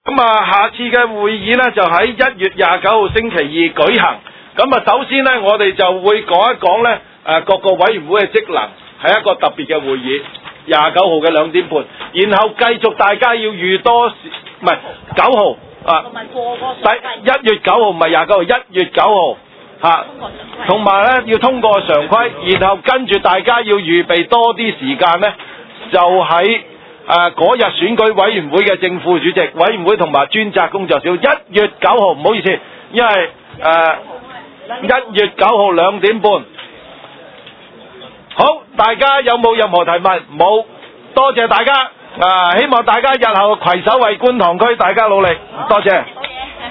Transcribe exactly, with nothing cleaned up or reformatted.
咁啊，下次嘅會議呢，就喺一月廿九號星期二舉行。咁啊，首先呢，我哋就會講一講呢誒各個委員會嘅職能，係一個特別嘅會議，廿九號嘅兩點半。然後繼續大家要預多時，唔係九號啊，第一月九號唔係廿九號，一月九號嚇，同埋呢要通過常規，然後跟住大家要預備多啲時間呢，就喺誒嗰日選舉委員會嘅正副主席、委員會同埋專責工作小，一月九號唔好意思，因為誒一月九號兩點半。好，大家有冇任何提問？冇，多謝大家。啊，希望大家日後攜手為觀塘區大家努力，多謝。